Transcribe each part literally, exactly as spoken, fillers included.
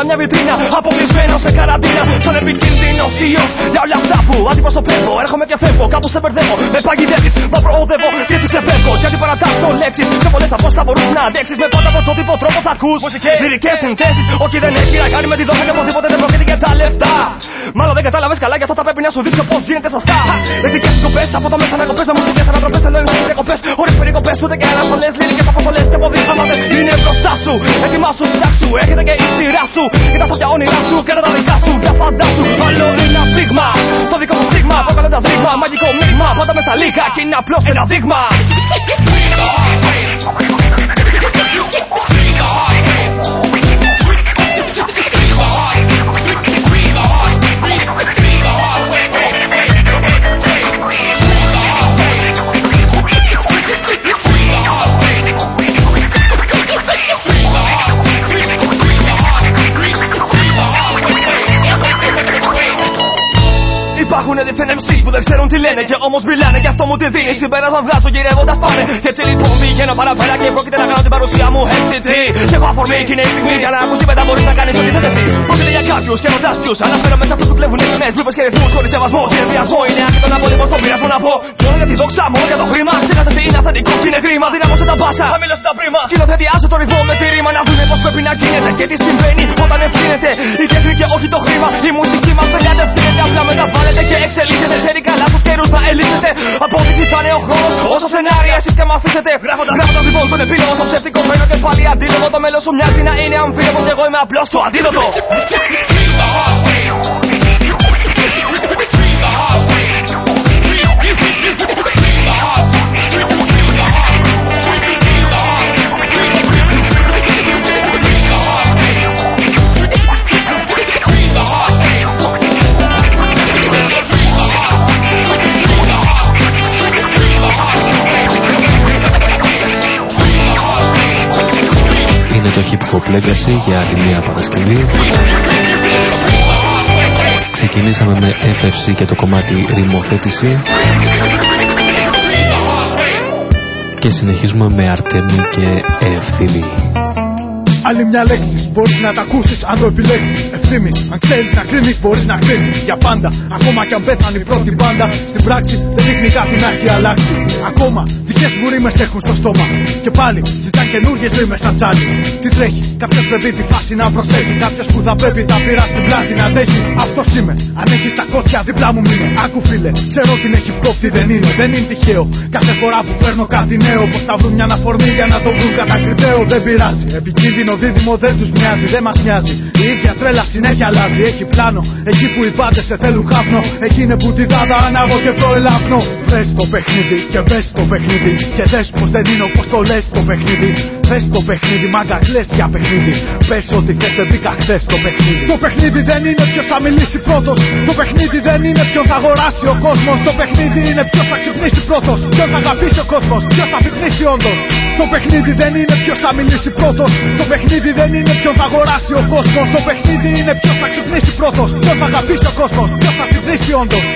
μια βιτρίνα. Αποκλεισμένο σε καραντίνα, σαν επικίνδυνος ιός. Για όλα αυτά που αντιπροσωπεύω, έρχομαι και φεύγω. Κάπου σε μπερδεύω, με παγιδεύεις, μα προοδεύω και έτσι ξεφεύγω. Κι αντί παρατάσσω λέξεις, σε πολλές από όσα θα μπορούσε να αντέξεις. Με πάντα πρωτότυπο τρόπο θα ακούς λυρικές συνθέσεις. Όχι δεν έχει να κάνει με τη δόση και οπωσδήποτε δεν πρόκειται για τα λεφτά. Μάλλον δεν κατάλαβες καλά, γι' αυτό θα πρέπει να σου δείξω πώς γίνεται σωστά. Λεπτικές σκοπές από το μέσα να κοπές, με μουσικές ανατροπές. Θέλω εμείς και κοπές, χωρίς περικοπές, ούτε και αναστολές. Λυρικές αποστολές και ποδίες αμάτες είναι μπροστά σου. Ετοιμάσου, φτιάξου, έχετε και η σειρά σου. Κοίτα στα όνειρά σου και τα δικά σου. Για φαντάσου, άλλο ένα δείγμα. Το δικό μου στίγμα, προκαλεί τα δείγμα. Μαγικό μείγμα, πάντα με στα λίγα και είναι απλώς ένα δείγμα. Υπάρχουν διεθνείς εμ σις που δεν ξέρουν τι λένε και όμως μιλάνε και αυτό μου τη δίνει. Συμπέρασμα βγάζω γυρεύοντας πάνε. Και έτσι λοιπόν πηγαίνω παραπέρα και πρόκειται να κάνω την παρουσία μου έτσι τι. Και έχω αφορμή και είναι η στιγμή για να ακούσει μετά μπορείς να κάνεις ό,τι θες εσύ. Πρόκειται για κάποιους και ρωτάς ποιους. Αναφέρομαι σε αυτούς που κλέβουν ευθυνές, βλούπες και ρυθμούς χωρίς σεβασμό και ενδιασμό. Είναι άκρητο να απολύμω στον πειρασμό να πω. Μόνο για τη δόξα, μόνο για το χρήμα. Ξέχασε τι είναι αυθεντικό και είναι κρίμα. Δυνάμωσε τα μπάσα, χαμήλωσε τα πρίμα. Σκηνοθετιάσω το ρυθμό με τη ρήμα να δούμε πώς πρέπει να γίνεται και τι συμβαίνει όταν ευθύνεται η τέχνη και όχι το χρήμα. Η μουσική μας δεν κατευθύνεται, απλά μεταβάλλεται και εξελίσσεται. Ξέρει καλά τους καιρούς να ελίσσεται. Απόδειξη θα είναι ο χρόνος όσο σενάρια εσείς και μας θέσετε. Γράφοντας λοιπόν τον επίλογο στο ψεύτικο μένω και πάλι αντίλογο. Το μέλλον σου μοιάζει να είναι αμφίροπο και εγώ είμαι απλώς το αντίδοτο. Είναι το Hip Hop Legacy για άλλη μία Παρασκευή. Ξεκινήσαμε με εφ εφ σι και το κομμάτι ρημοθέτηση και συνεχίζουμε με Αρτέμι και Ευθύμη. Άλλη μια λέξη, μπορείς να τα ακούσεις αν το επιλέξεις. Ευθύμης, αν ξέρεις να κρίνεις, μπορείς να κρίνεις για πάντα. Ακόμα κι αν πέθανε η πρώτη μπάντα, στην πράξη δεν δείχνει κάτι να έχει αλλάξει. Ακόμα δικές μου ρήμες έχουν στο στόμα. Και πάλι ζητάν καινούργιες ρήμες σαν τσάλι. Τι τρέχει, κάποιος πρέπει τη φάση να προσέχει. Κάποιος που θα πρέπει τα πειρά στην πλάτη να αντέχει. Αυτός είμαι, αν έχεις τα κότσια δίπλα μου μείνε. Άκου φίλε, ξέρω την έχει κόπτη, δεν είναι, δεν είναι τυχαίο. Κάθε φορά που παίρνω κάτι νέο, πως θα βρουν μια αναφορμή για να το βρουν κατακριτέο. Δεν πειράζει, επικίνδυνο δίδυμο δεν τους μοιάζει, δεν μας μοιάζει. Η ίδια τρέλα συνέχεια αλλάζει. Έχει πλάνο, εκεί που οι πάντες σε θέλουν χάπνο. Εκεί είναι που τη δάδα ανάβω και προελάπνω. Βρες το παιχνίδι και μπες το παιχνίδι. Και δες πως δεν είναι όπως το λες το παιχνίδι. Θες το παιχνίδι, μάγκα κλαις για παιχνίδι. Πες ότι θες, δεν μπήκα χθες το παιχνίδι. Το παιχνίδι δεν είναι ποιος θα μιλήσει πρώτος. Το παιχνίδι δεν είναι ποιον θα αγοράσει ο κόσμος. Το παιχνίδι είναι ποιος θα ξυπνήσει πρώτος. Ποιον θα αγαπήσει ο κόσμος, ποιος θα πυκνήσει όντως. Το παιχνίδι δεν είναι ποιος θα μιλήσει πρώτος. Το παιχνίδι δεν είναι ποιον θα αγοράσει ο κόσμος. Το παιχνίδι είναι ποιος θα ξυπνήσει πρώτος. Ποιον θα αγαπήσει ο κόσμος, ποιος θα πυκνήσει όντως.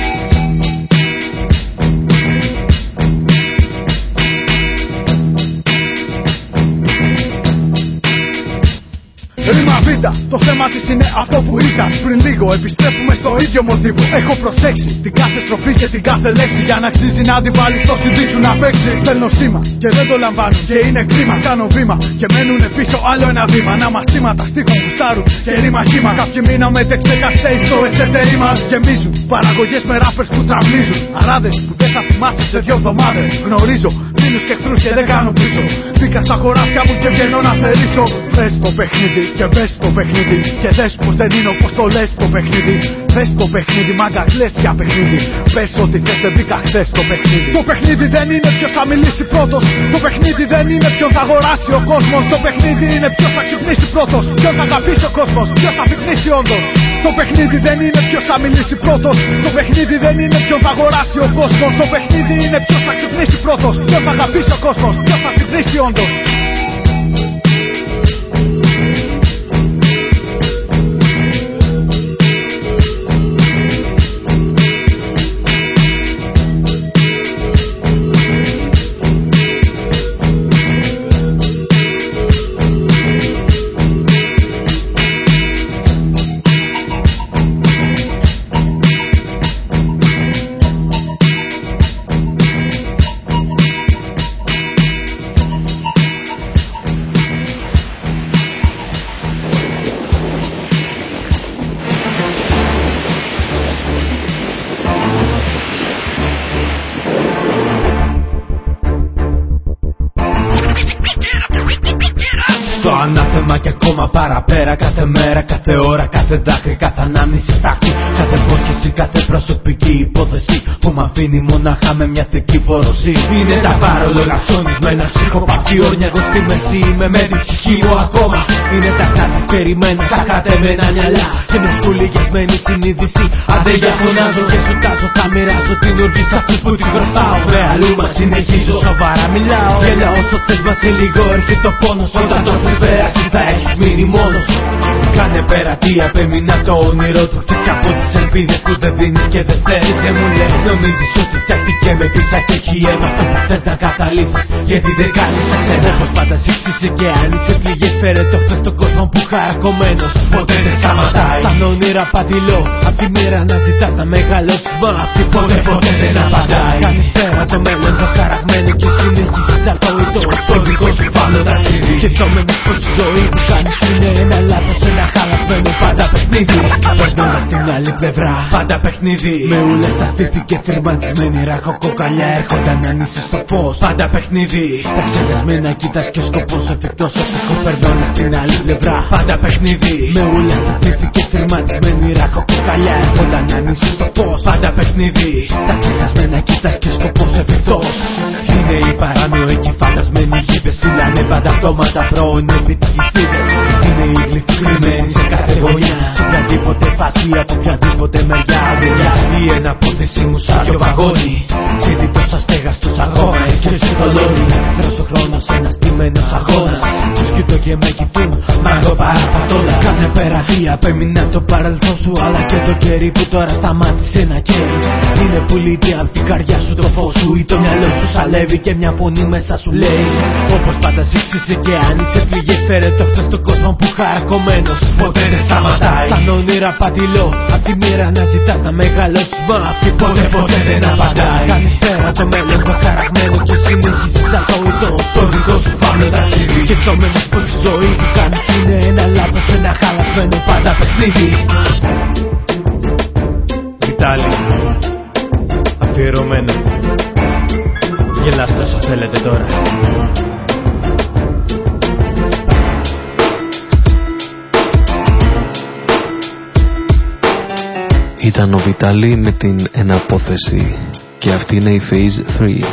Ρήμα Β, το θέμα της είναι αυτό που ήταν πριν λίγο. Επιστρέφουμε στο ίδιο μοτίβο. Έχω προσέξει την κάθε στροφή και την κάθε λέξη για να αξίζει να την βάλεις στο σι ντι σου να παίξεις. Στέλνω σήμα και δεν το λαμβάνουν και είναι κρίμα. Κάνω βήμα και μένουνε πίσω άλλο ένα βήμα. Να μας σήματα στίχων που στάρουν και ρήμα χήμα. Κάποιοι μείναμε τεξέκα stage στο εσωτερί μας. Γεμίζουν παραγωγές με rappers που τραυλίζουν. Αράδες που δεν θα θυμάσαι σε δυο εβδομάδες. Γνωρίζω φίλους και εχθρούς και δεν κάνω πίσω. Μπήκα στα χωράφια μου και βγαίνω να θερήσω. Θες το παιχνίδι και μπες το παιχνίδι. Και δες πως δεν είναι όπως το λες το παιχνίδι. Θες το παιχνίδι, μάγκα κλαις για παιχνίδι. Πες ότι θες, δεν μπήκα χθες το παιχνίδι. Το παιχνίδι δεν είναι ποιος θα μιλήσει πρώτος. Το παιχνίδι δεν είναι ποιον θα αγοράσει ο κόσμος. Το παιχνίδι είναι ποιος θα ξυπνήσει πρώτος. Ποιον θα αγαπήσει ο κόσμος, ποιος θα πυκνήσει όντως. Το παιχνίδι δεν είναι ποιος θα μιλήσει πρώτος. Το παιχνίδι δεν είναι ποιον θα αγοράσει ο κόσμος. Το παιχνίδι είναι ποιος θα ξυπνήσει πρώτος. Ποιον θα αγαπήσει ο κόσμος, ποιος θα πυκνήσει όντως. παραπέρα. Κάθε μέρα, κάθε ώρα, κάθε δάκρυ, κάθε ανάμνηση στάχτη, κάθε υπόσχεση, κάθε προσωπική υπόθεση που μ' αφήνει μονάχα με μια θετική πόρωση. Είναι τα παρόλογα ψωνισμένα ψυχοπαθή όρνια. Εγώ στη μέση είμαι με την ψυχή μου ακόμα. Είναι τα καθυστερημένα σαν κατεμένα μυαλιά και μια σκουλικιασμένη συνείδηση. Αντέ για φωνάζω και σου τάζω, θα μοιράζω την οργή σ' αυτούς που την χρωστάω. Με αλλού μα συνεχίζω, σοβαρά μιλάω. Γέλα όσο θες, μα σε λίγο έρχεται ο πόνος. Όταν το θες πέρασει θα έχεις μείνει μόνος. Κάνε πέρα τι απέμεινα το όνειρο του χθες κι από τις ελπίδες που δεν δίνεις και δεν θες. Και μου λες νομίζεις ότι φτιάχτηκε με πίσα και έχει αίμα αυτό που θες να καταλύσεις, γιατί δεν κάνεις εσένα. Όπως πάντα σύξησε και άνοιξε πληγές, φέρε το χθες στον κόσμο που χαρακωμένος ποτέ δεν σταματάει. Σαν όνειρα πατηλώ, απ' τη μοίρα να ζητάς να μεγαλώσεις, μα αυτή ποτέ ποτέ δεν απαντάει. Κάνεις πέρα το μέλλον το χαραγμένο και συνεχίσεις ατόητο το δικό σου πάνω ταξίδι. Σκεφτόμενος πως η ζωή που κάνεις είναι ένα λάθος, ένα χαλασμένο πάντα παιχνίδι. Περνώντας στην άλλη πλευρά, πάντα παιχνίδι. Με ούλες στα στήθη και θερμαντισμένη ραχοκοκαλιά έρχονταν να νήσεις στο φως. Πάντα παιχνίδι. Τα ξεχασμένα κοίτας και ο σκοπός εφικτός οπτικό. Περνώντας στην άλλη πλευρά, πάντα παιχνίδι. Με ούλες στα στήθη και θερμαντισμένη ραχοκοκαλιά έρχονταν να νήσεις στο φως. Πάντα παιχνίδι. Τα ξεχασμένα κοίτας και ο σκοπός εφικτός. Είναι οι παράμοιοι και φαντασμένοι γήπες, φυλάνε πάντα αυτόματα πρώην επιτυχιστίδες. Είναι οι γλυφοί κρυμμένοι σε κάθε γωνιά, σε οποιαδήποτε φάση από οποιαδήποτε μεριά. Δηλαδή ένα πόθεση μου σαν πιο βαγόνι, συνήθως αστέγαστος αγώνα και ψυχολόγοι. Θρος ο χρόνος ένας τιμένος αγώνας, τους κοιτώ και με κοιτούν, μα εγώ παραπατώντας. Κάθε πέρα τι απέμεινα το παρελθόν σου, αλλά και το κερί που τώρα σταμάτησε να καίει. Είναι που λείπει απ' την καρδιά σου το φως σου ή το μυαλό σου σαλεύει και μια φωνή μέσα σου λέει. Όπως πάντα σύξησε και άνοιξε πληγές, φέρε το χθες στον κόσμο που χαρακωμένος ποτέ δεν σταματάει. Σαν όνειρα πατηλώ, απ' τη μοίρα να ζητάς να μεγαλώσεις, μα αυτή ποτέ ποτέ δεν απαντάει. Κάνεις πέρα το μέλλον το χαραγμένο και συνεχίσεις ατόητο στο δικό σου πάνω ταξίδι. Σκεφτόμενος πως η ζωή που κάνεις είναι ένα λάθος, ένα χαλασμένο πάντα παιχνίδι. Βιτάλη, αφιερωμένο. Γελάστε όσο θέλετε τώρα. Ήταν ο Βιτάλη με την εναπόθεση και αυτή είναι η Phase τρία.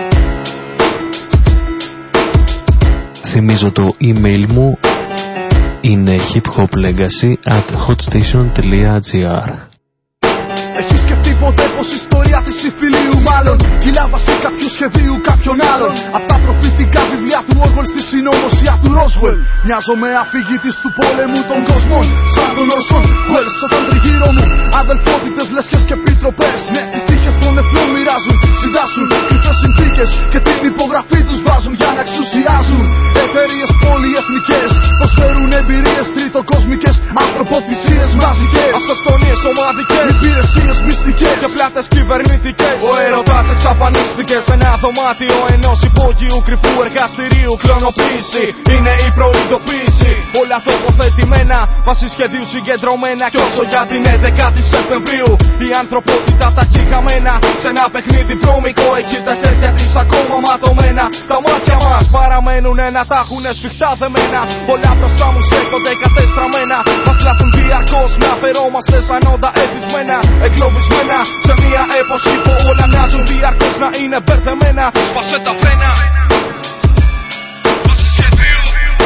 Θυμίζω το email μου είναι hiphoplegacy at hotstation.gr. Έχεις σκεφτεί ποτέ πως η ιστορία της συμφιλίου μάλλον κυλά βάση κάποιου σχεδίου κάποιον άλλον? Απ' τα προφητικά βιβλία του Όργολ στη συνωμοσία του Ρόσουελ μοιάζω με αφηγητής του πόλεμου των κόσμων. Σαν τον Όσον Welles όταν τριγύρω μου αδελφότητες, λέσχες και επιτροπές. Ναι, τις τύχες των εθνών μοιράζουν, συντάσσουν κρυφές συνθήκες και την υπογραφή τους βάζουν για να εξουσιάζουν. Εταιρείες πολυεθνικές προσφέρουν εμπειρίες τριτοκόσμικες, ανθρωποθυσίες μαζικές, αυτοκτονίες ομαδικές, υπηρεσίες μυστικές και πλάτες κυβερνητικές. Ο έρωτας εξαφανίστηκε σε ένα δωμάτιο ενός υπόγειου κρυφού εργαστηρίου. Κλωνοποίηση είναι η προειδοποίηση. Όλα τοποθετημένα βάσει σχεδίου συγκεντρωμένα. Κι όσο για την έντεκατη Σεπτεμβρίου η ανθρωπότητα τα έχει χαμένα σε ένα παιχνίδι βρώμικο. Εκεί τα χέρια της ακόμα ματωμένα. Τα μάτια μας παραμένουν ένα, τα έχουνε σφιχτά δεμένα. Όλα μπροστά μου στέκονται κατεστραμμένα. Μας κλάθουν διαρκώς να φερόμαστε σαν όντα εθισμένα, εγκλωβισμένα σε μια εποχή που όλα μοιάζουν διαρκώς να είναι μπερδεμένα. Σπάσε τα φρένα, βάσει σχεδίου,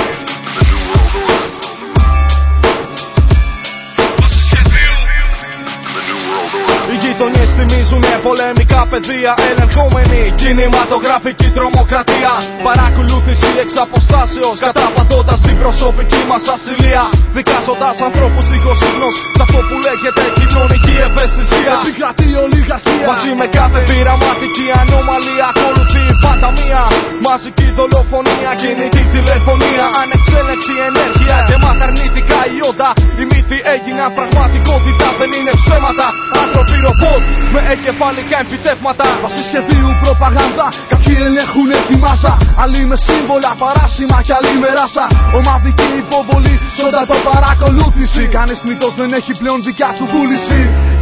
βάσει σχεδίου. Οι γειτονιές θυμίζουνε πολεμικά πεδία, ελεγχόμενη κινηματογραφική τρομοκρατία. Παρακολούθηση εξ αποστάσεως, καταπατώντας την προσωπική μας ασυλία. Δικάζοντας ανθρώπους δίχως ύπνος σ' αυτό που λέγεται κοινωνική ευαισθησία. Επικρατεί ολιγαρχία μαζί με κάθε πειραματική ανομαλία. Ακολουθεί πάντα μία μαζική δολοφονία, κινητή τηλεφωνία, ανεξέλεγκτη ενέργεια και μαθαρνητικά ιόντα. Οι μύθοι έγιναν πραγματικότητα, δεν είναι ψέματα. Άνθρωποι ρομπότ με εγκεφαλικά επιτεύγματα. Βάσει σχεδίου προπαγάνδα, κάποιοι ελέγχουν τη μάσα. Άλλοι με σύμβολα, παράσημα κι άλλοι με ράσα. Ομαδική υποβολή, σόντα το παρακολούθηση. Κανείς μύτος δεν έχει πλέον δικιά του βούληση.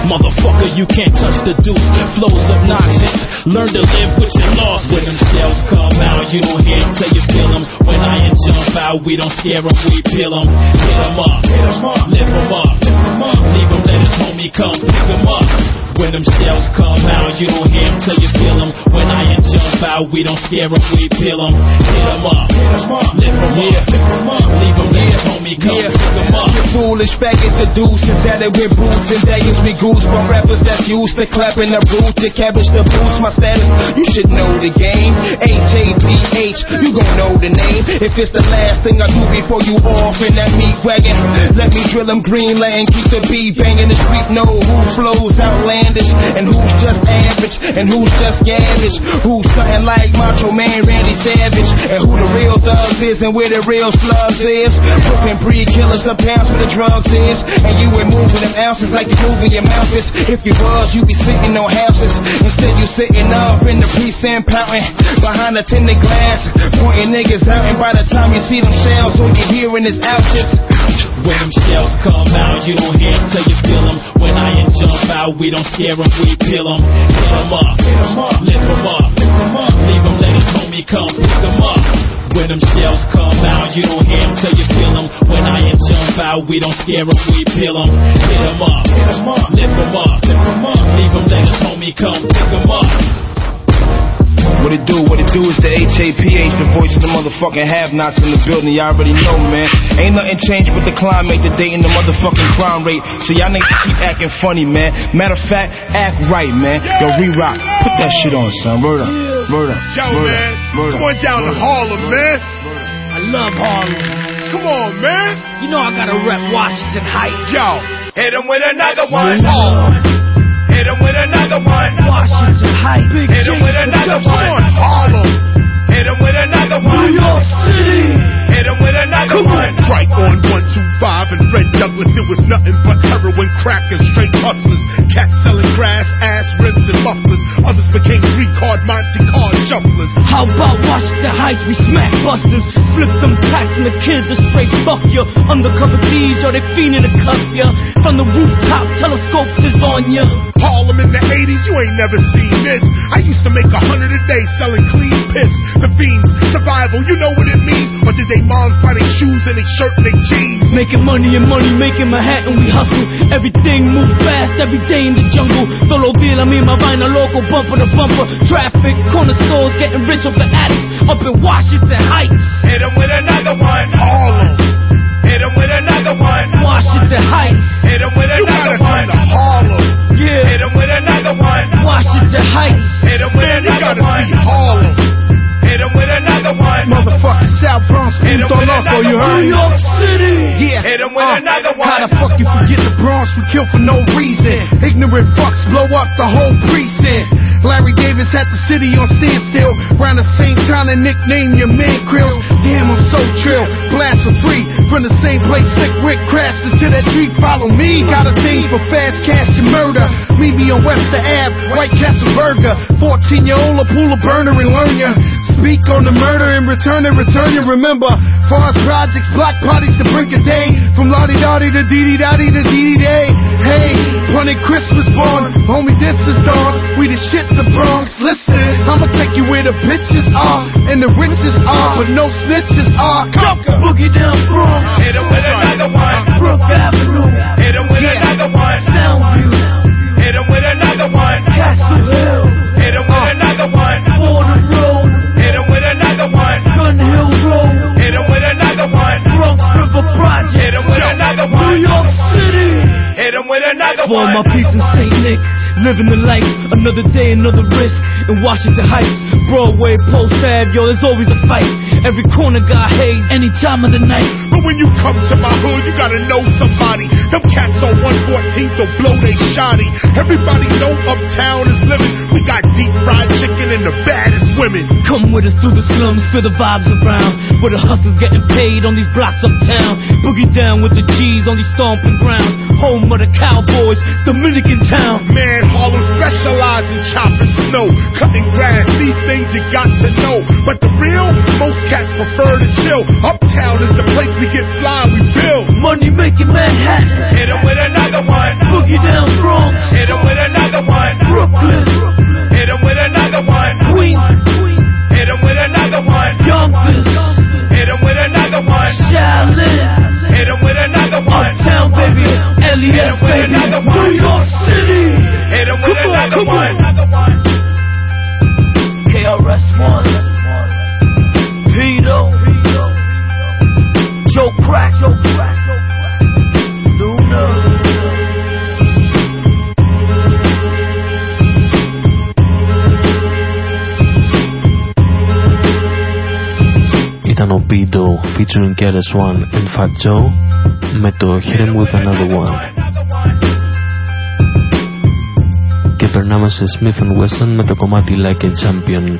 Motherfucker, you can't touch the deuce. Flows obnoxious, learn to live with your losses. When them shells come out, you don't hear them till you feel them. When I jump out, we don't scare them, we peel them. Hit them up, lift them up, leave them, let his homie come pick them up. When them shells come out, you don't hear them till you feel them. When I jump out, we don't scare them, we peel them. Hit them up, lift them up, leave them, let his homie come pick them up. Foolish faggot the deuce is that it with boots and daggers we goose. But rappers that's used to clapping the root to cabbage to boost my status. You should know the game. H A P H, you gon' know the name. If it's the last thing I do before you off in that meat wagon, let me drill them Greenland, keep the beat banging. The street know who flows outlandish and who's just average and who's just garbage. Who's something like Macho Man Randy Savage, and who the real thugs is and where the real slugs is. Flipping pre-killers up pounds where the drugs is, and you ain't moving them ounces like you moving your mouths. If you was, you be sitting on houses. Instead you sitting up in the precinct pouting behind a tinted glass, pointing niggas out, and by the time you see them shells, all you hearing is ouches. When them shells come out, you don't hear them till you feel them. When I jump out, we don't scare them, we peel them. Hit them up, lift them up, leave them, let his homie come pick them up. When them shells come out, you don't hear them till you feel them. When I jump out, we don't scare them, we peel them. Hit them up, lift them up, leave them, let his homie come pick them up. What it do, what it do is the H A P H, the voice of the motherfucking have-nots in the building. Y'all already know, man. Ain't nothing changed with the climate, the date, and the motherfucking crime rate. So y'all niggas keep acting funny, man. Matter of fact, act right, man. Yo, re-rock, put that shit on, son. Word up, word up, Yo, word man, up, word come on down to Harlem, man. I love Harlem. Come on, man. You know I gotta rep Washington Heights. Yo, Hit him with another one. hard. Hit him with another one. Washington Heights. Big Hit him with another one. Come on, Harlem. Hit him with another one. New York City. Hit him with another one. Right on one two five and Red Douglas, it was nothing but heroin, crack, and straight hustlers. Cats selling grass, ass rims, and mufflers. Others became three-card Monte card shufflers. How about Washington Heights? We smack busters. Flip them packs and the kids are straight fuck ya. Undercover D's, yo, they fiending to cuff ya. From the rooftop, telescopes is on ya. Harlem in the eighties, you ain't never seen this. I used to make a hundred a day selling clean piss. The fiends, survival, you know what it means. Or did they moms buy their shoes and they shirt and they jeans? Making money and money, making Manhattan, we hustle. Everything move fast, every day in the jungle. Solo deal, I mean my vaina local, bumper to bumper. Traffic, corner stores, getting rich off the addicts. Up in Washington Heights. Hit him with another one. Harlem, Hit him with another one. Washington Heights. Hit him with you gotta another come one. to Harlem. Yeah. Hit him with another one. Washington Heights. Hit him with Man, you another gotta one. see Harlem. Hit him with another one. Motherfucking South Bronx, Hit him puto with loco, you another heard? New York City. Yeah. Hit him with Uh, another one. How the fuck you forget the Bronx? We kill for no reason. Ignorant fucks blow up the whole precinct. Larry Davis had the city on standstill. Around the same time they nicknamed your man Krill. Damn, I'm so trill. Blast for free. From the same place Slick Rick crashed into that tree. Follow me. Got a thing for fast cash and murder. Meet me on Webster Ave, White Castle Burger. fourteen-year-old a pull a burner and learn ya. Speak on the murder and return and return you. Remember, Forest Projects, block parties to brink a day. From Lottie Dottie to Dee Dee Dottie to Dee Dee Day. Hey, Bunny Christmas born. Homie, this is dawn. We the shit the Bronx. Listen, I'ma take you where the bitches are and the riches are, but no snitches are. Conquer. Boogie down Bronx. Hit him with another one. Brook Avenue. Hit him with Yeah. another one. Soundview. Hit him with another one. Castle Hill. Hit him with another one. Border Road. Hit him with another one. Gun Hill Road. Hit him with another one. Bronx River Hit Project. him with another New one. York City. Hit him with another For one. my peace in Saint Nick, living the life, another day, another risk. In Washington Heights, Broadway, Post Ave, yo, there's always a fight. Every corner got haze, any time of the night. But when you come to my hood, you gotta know somebody. Them cats on one fourteenth will blow they shoddy. Everybody know uptown is living. We got deep fried chicken and the baddest women. Come with us through the slums, feel the vibes around. Where the hustlers getting paid on these blocks uptown. Boogie down with the G's on these stomping grounds. Home of the Cowboys, Dominican town. Man, Harlem specialize in chopping snow, cutting grass. These things you got to know. But the real, most cats prefer to chill. Uptown is the place we get fly, we build. Money making Manhattan. Hit him with another one. Boogie down Bronx. Hit Hit him with another one. Brooklyn. Hit him with another one. Queens. Hit him with another one. Yonkers. Hit him with another one. Shaolin. Hit him with another one. Uptown, baby. L E S, baby. New York City. Hit him with Come on, another come one. on. K R S One. Vito. Joe Crack. Joe Crack. Luna. Ήταν ο Bido featuring K R S One and Fat Joe με το Hit Him With Another One. Και περνάμε σε Smith and Wesson με το κομμάτι Like a Champion.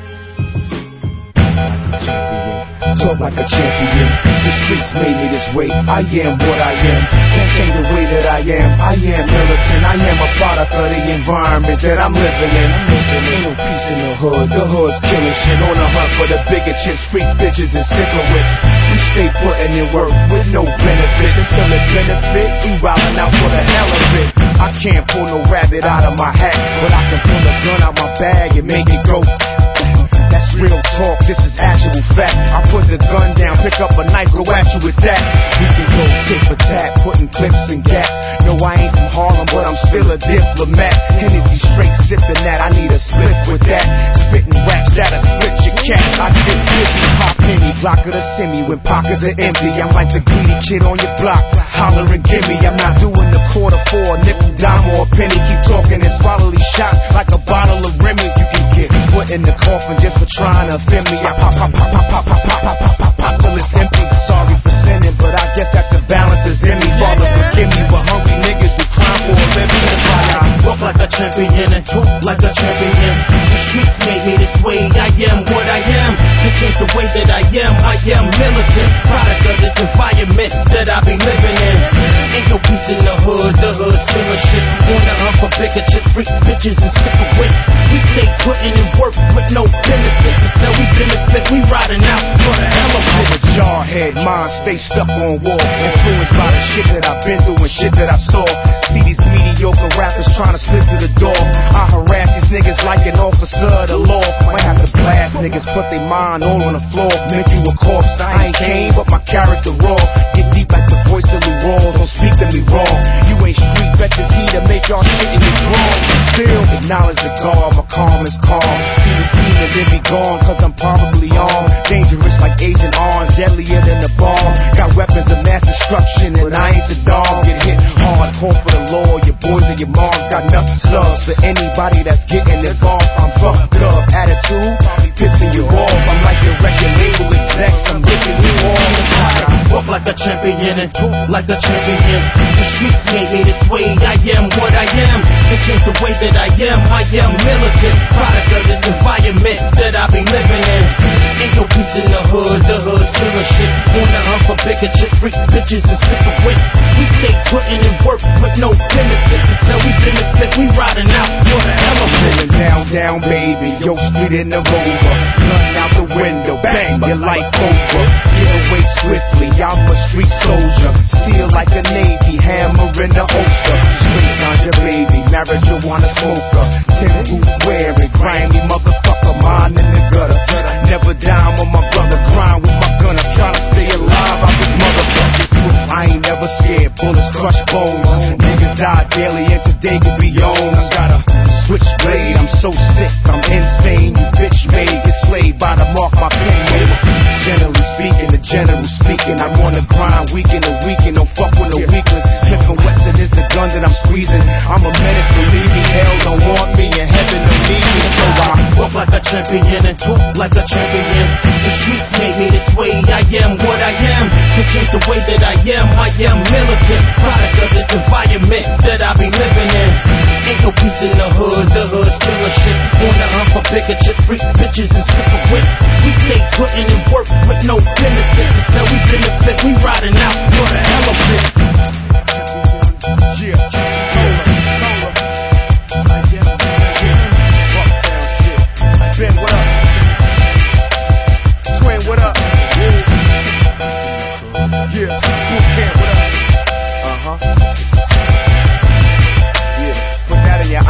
Talk like a champion. The streets made me this way. I am what I am. Can't change the way that I am. I am militant. I am a product of the environment that I'm living in. Ain't no peace in the hood. The hood's killing shit. On the hunt for the bigger chicks, freak bitches and cigarettes. We stay putting in work with no benefit. Until it benefit, we wildin' out for the hell of it. I can't pull no rabbit out of my hat, but I can pull a gun out my bag and make it go. That's real talk, this is actual fact. I put the gun down, pick up a knife, go at you with that. We can go tit for tat, putting clips and gaps. No, I ain't from Harlem, but I'm still a diplomat. Hennessy straight sipping that, I need a split with that. Spitting raps that'll split your cat. I get busy, pop penny, block of the semi when pockets are empty. I'm like the greedy kid on your block, hollering gimme. I'm not doing the quarter for a nickel, dime or a penny. Keep talking and swallow these shots like a bottle of Remy. You can get put in the coffin just for trying to offend me. I pop, pop, pop, pop, pop, pop, pop, pop, pop, pop, pop till it's empty. Sorry for sinning, but I guess that the balance is in me. Father, forgive me, but hungry niggas who crime for a living. That's why I walk like a champion and talk like a champion. The streets made me this way. I am what I am. To change the way that I am, I am militant. Product of this environment that I be living in. Ain't no peace in the hood. The hood's killing shit. On the hunt for bigger chicks, freak bitches and cigarettes. We stay putting in work with no benefits. Until we benefit, we riding out for the hell of it. I'm a jarhead, mind stay stuck on wall. Influenced by the shit that I've been through and shit that I saw. See these mediocre rappers trying to slip through the door. I harass these niggas like an officer of the law. Might have to blast niggas, put their mind all on the floor. Make you a corpse, I ain't Kane, but my character raw. Get deep like the voice of Lou Rawls, don't speak to me wrong. You ain't street, bet this heat to make y'all shit in your drawers. Still acknowledge the guard, my calm is calm. See the scheme and then be gone, cause I'm probably on. Dangerous like Agent Orange, deadlier than the bomb. Got weapons of mass destruction and I ain't Saddam. Get hit hardcore for the law, your boys and your moms got nothing slugs for anybody that's getting involved. I'm fucked up, attitude, pissing you off. I'm like your record label execs, I'm ripping you off. That's why I walk like a champion and talk like a champion. The streets made me this way. I am what I am. To change the way that I am, I am militant. Product of this environment that I be living in. Ain't no peace in the hood. The hood's killing shit. On the hunt for bigger chicks, freak bitches and cigarettes. We stay putting in work with no benefits. Until we benefit, we riding out for the hell of it. Feeling down, down, baby. Yo, street in the rover. Gun out the window, bang, your life over. Get away swiftly, I'm a street soldier. Steal like a Navy, hammer in the holster. Straight ganja baby, marijuana smoker. Tin boot wearing, grimy motherfucker, mine in the gutter. Never down on my brother, grind with my gun. I'm trying to stay alive out this motherfucking foot. I ain't never scared, bullets crush bones. Niggas die daily and today could be yours. I got a switchblade, I'm so sick, I'm insane. You bitch made, get slayed by the mark my pen made. Generally speaking, the general speaking, I'm on the grind week in a weekend, don't fuck with no weakness. Smith and Wesson is the gun that I'm squeezing. I'm a menace, believe me, hell don't want me, and heaven don't need me. So I walk like a champion and talk like a champion. The streets made me this way. I am what I am. To change the way that I am, I am militant. Product of this environment that I be living in. Ain't no peace in the hood. The hood's killing shit. On the hunt for bigger chicks, freak bitches and cigarettes. We stay putting in work with no benefits. Until we benefit, we riding out for the hell of it. Yeah. Ben, what up? Twin, what up? Yeah, Boot Camp, what up? Uh-huh. Yeah, put that in your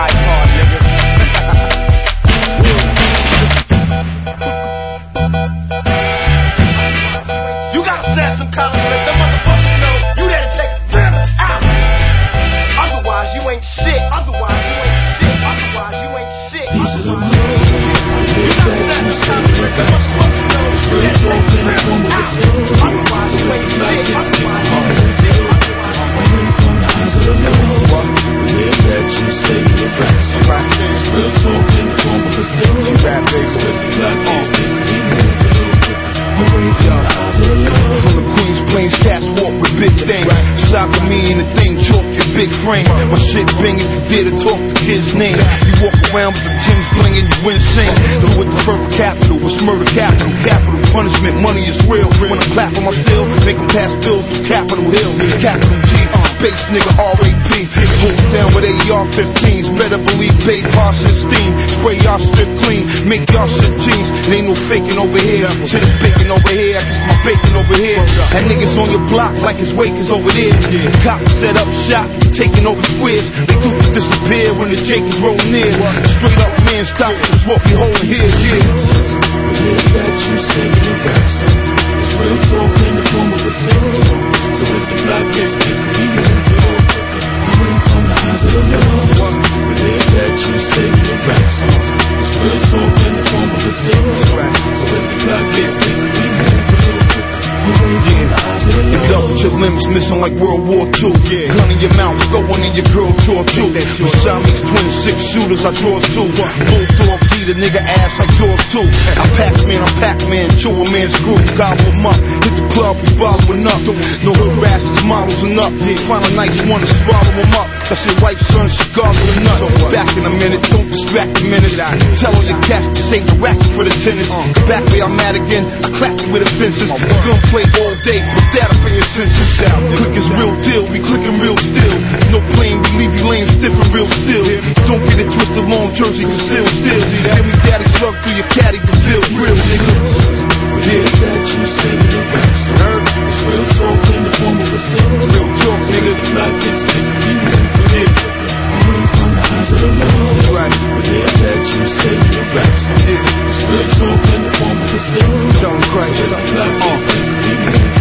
investment, money is real. When I clap on my still, make them pass bills to Capitol Hill. Capital G, space nigga R A P. Hold down with A R fifteens. Better believe paid parts and steam. Spray y'all strip clean, make y'all shit jeans. It ain't no faking over here. Shit is baking over here. I kiss my bacon over here. That niggas on your block like his wake is over there. Cops set up shop, taking over squares. They do disappear when the Jake is rolling near. Straight up man stop is what we holding here. Yeah. That you say in raps, it's real talk in the form of a single. So as the block gets thicker, we move it. You ain't from the eyes of the Lord. Believe that you say in raps, it's real talk in the form of a single. So as the block gets thicker, we move it. You ain't from the eyes of the Lord. Double your limbs missing like World War Two. Yeah. Gun in your mouth, throw one in your girl jaw too. We Siamese twin six shooters, I draws two. Bulldogs eat a nigga ass like Jaws too. I pack man, I'm Pac-Man, chew a man's screw, gobble him up. Hit the club, we following up. No hood rashes, models enough. Find a nice one to swallow him up. That's your wife's son, she gargle a nut. Back in a minute, don't distract a minute. Tell all your cats to save the racket for the tennis. Back where I'm at again, I clap you with the fences. Gunplay all day, put that up in your senses. Click is real deal, we clicking real still. No plane, we leave you laying stiff and real still. Don't get it twisted, long jersey to seal still. Give me daddy slug through your caddy to feel real, nigga. Yeah, that you say in the raps, it's real talk in the form of a single. Real talk, nigga. Block gets thicker, we move it. You ain't from the eyes of the Lord. Right. Yeah, that you say in the raps, it's real talk in the form of a single. Tell him Christ. So as the block gets thicker, we move it.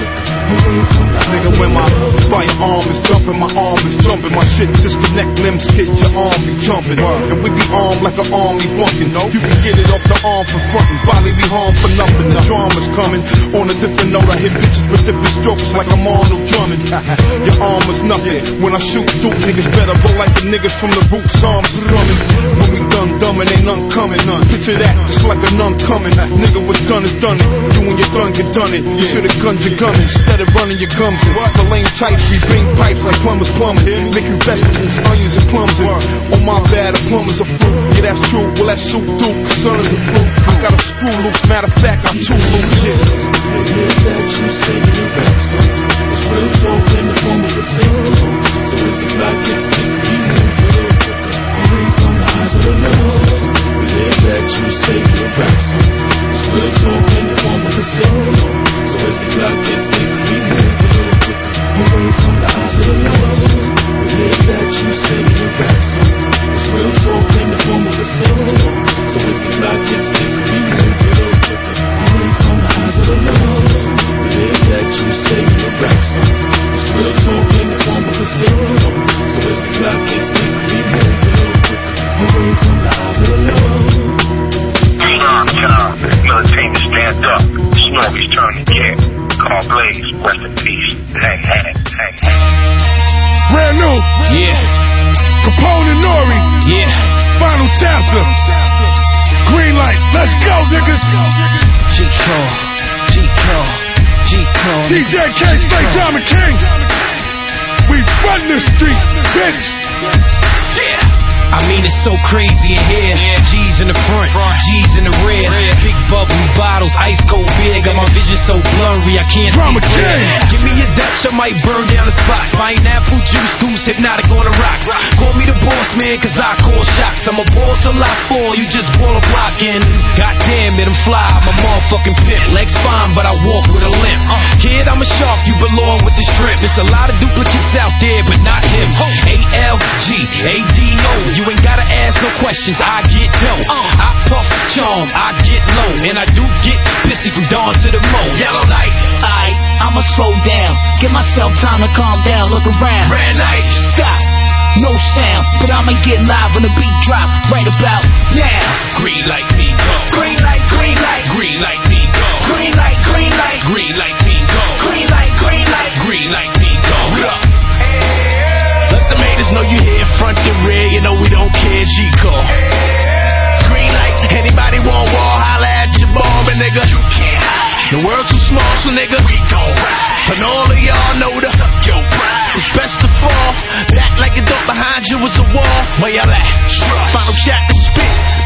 Nigga, when my firearm is jumping, my arm is jumping. My shit disconnect limbs, kid, your arm be jumping. And we be armed like an army bunking. You can get it off the arm for frontin', bodily harm for nothing. The drama's coming. On a different note, I hit bitches with different strokes like I'm Arnold Drummond. Your arm is nothing. When I shoot through, niggas better roll like the niggas from the roots, arms drumming. When we done dumbin', ain't none coming. Picture that, just like a nun coming. Nigga, what's done is done it. You and your gun get done it. You should've gunned your gun instead of running your gums in. For lame types, we bring pipes like plumbers plumbing. Making vegetables, onions and plums in. On my bad, a plumber's a fruit. Yeah, that's true. Well, that soup do, cause son is a fruit. I got a screw loose, matter of fact, I'm too loose. Shit. Yeah, that you say in the raps, it's real talk in the form of a single. So as the block gets thicker, we move it. You ain't from the eyes of the Lord. Yeah, that you say in the raps, it's real talk in the form of a single. So as the block gets thicker, we move it. Away from the eyes of the Lord. Yeah, that you say in the raps, it's real talk in the form of a single. So as the block gets thicker, we move it. Away from the eyes of the Lord. Yeah, that you say in the raps, it's real talk in the form of a single. So as the block gets thicker, we move it. Away from the eyes of the Lord. Time, time, militant stand up. Snorky's turn to get. Carl Blaze, rest in peace. Hang, hang, hang, hang. Brand new. Yeah. Capone and Nori. Yeah. Final chapter. Green light. Let's go, niggas. G-Cole. G-Cole. G-Cole. D J K, State Diamond King. We run the streets, bitch. Yeah. I mean, it's so crazy in here. Yeah. G's in the front, G's in the rear. Red. Big bubbly bottles, ice cold beer. Got my vision so blurry, I can't Drama see clear. Give me a Dutch, I might burn down the spot. Pineapple juice, goose, hypnotic on the rock. Call me the boss man, cause I call shots. I'm a boss a lot for you, just ball a block in. Goddamn it, I'm fly, I'm a motherfucking pimp. Legs fine, but I walk with a limp. Uh, kid, I'm a shark, you belong with the shrimp. There's a lot of duplicates out there, but not him. A L G A D O. You ain't gotta ask no questions, I get dough. Uh, I puff charm, I get low. And I do get pissy from dawn to the moon. Yellow light. Aight, I'ma slow down. Give myself time to calm down, look around. Red light. Stop. No sound, but I'ma get live when the beat drop right about now. Green light, me go. Green light, green light. Green light, me go. Green light, green light. Green light, me go. Green light, green light. Green light, me go. Let the haters know you here, front and rear. You know we don't care, G-Cole. Green light. Anybody want war, holla at your bomb, and nigga, you can't hide. The world too small, so nigga, we gon' ride. And all of y'all know the suck your pride. It's best to fall back like a dog behind you was a wall. Where y'all at? Final shot to spit.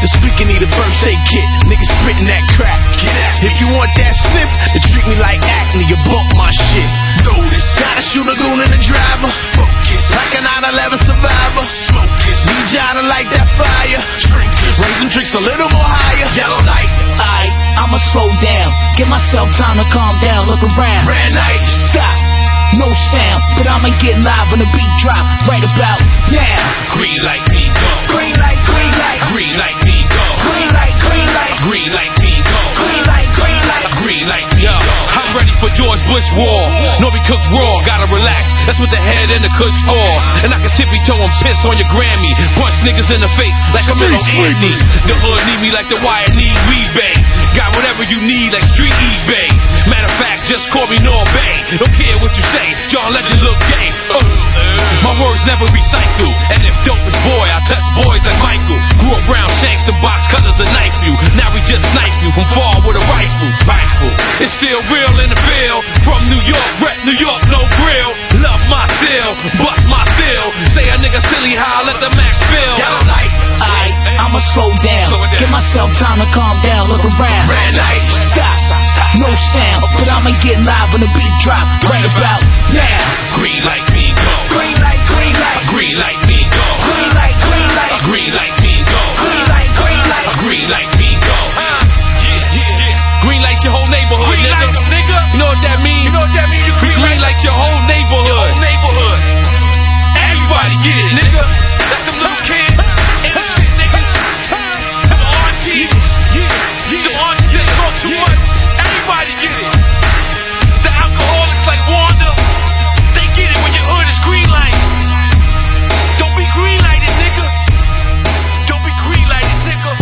The speaker need a first aid kit. Niggas spitting that crack. If you want that sniff, then treat me like acne. You bump my shit. Notice. Gotta shoot a goon and a driver. Focus. Like a nine eleven survivor. Smokers. Need y'all to light that fire. Drinkers. Raise them drinks a little more higher. Yellow light. Aight, I'ma slow down. Give myself time to calm down. Look around. Red light. Stop. No sound, but I'ma get live when the beat drop. Right about now. Green light, me go. Green light, green light. Green light, me go. Green light, green light. Green light, me go. Green light, green light. Green light, me go. I'm ready for George Bush war. No, we cook raw, gotta relax. That's what the head and the cush for. And I can tippy toe and piss on your Grammy. Punch niggas in the face like a little Anthony. The hood need me like the wire need rebate. Got whatever you need like street eBay. Matter of fact, just call me Norbay. Don't care what you say, y'all let you look gay. Uh, my words never recycle. And if dope is boy, I touch boys like Michael. Grew up round shanks and box cutters and knife you. Now we just snipe you from far with a rifle. Rifle. It's still real in the field. From New York, rep New York, no grill. Love my steel, bust my steel. Say a nigga silly how I let the max spill. Yellow light. Aight, I'ma slow down. Give myself time to calm down. Look around. Red light. Stop. No sound, but I'ma get live when the beat drop. Right about now. Green light, me go. Green light, green light. Green light, me go. Green light, green light. Green light, me go. Green light, green light. Green light, me go. Green light your whole neighborhood, green nigga. Light, nigga. You know what that means? You know what that means? You green, green light your whole neighborhood. Your whole neighborhood. Everybody get it, nigga. Let them little kids, innocent niggas, the aunties, the aunties that talk too much. Everybody get it. The alcoholics like Wanda, they get it when your hood is green light. Don't be green lighted, nigga. Don't be green lighted, nigga.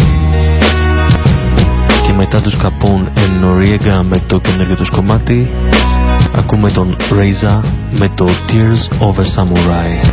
Και μετά τους Capone and Noriega με το καινούργιο τους κομμάτι, ακούμε τον Reza με το Tears of a Samurai.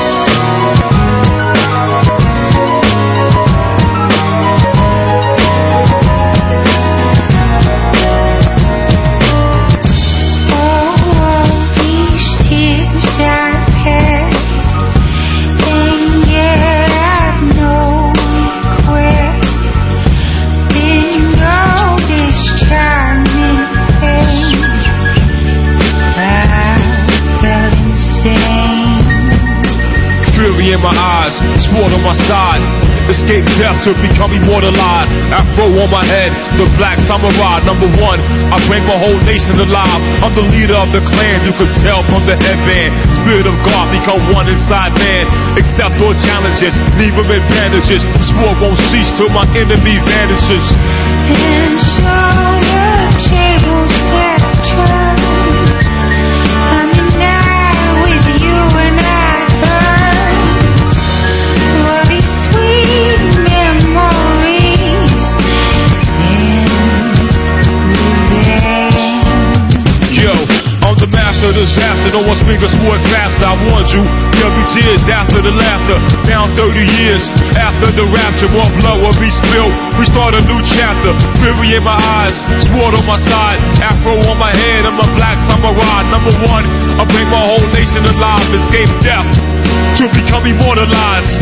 In my eyes, sport on my side, escape death to become immortalized. Afro on my head, the black samurai, number one. I bring my whole nation alive. I'm the leader of the clan, you could tell from the headband. Spirit of God, become one inside man. Accept all challenges, leave them in bandages. Sport won't cease till my enemy vanishes. And so the table set turn. I'm in night with you and I. Disaster, no one's fingers for it faster. I warned you, there'll be tears after the laughter. Now thirty years after the rapture, more blood will be spilled. We start a new chapter. Fury in my eyes, sport on my side, Afro on my head. I'm a black samurai. Number one, I bring my whole nation alive, escape death to become immortalized.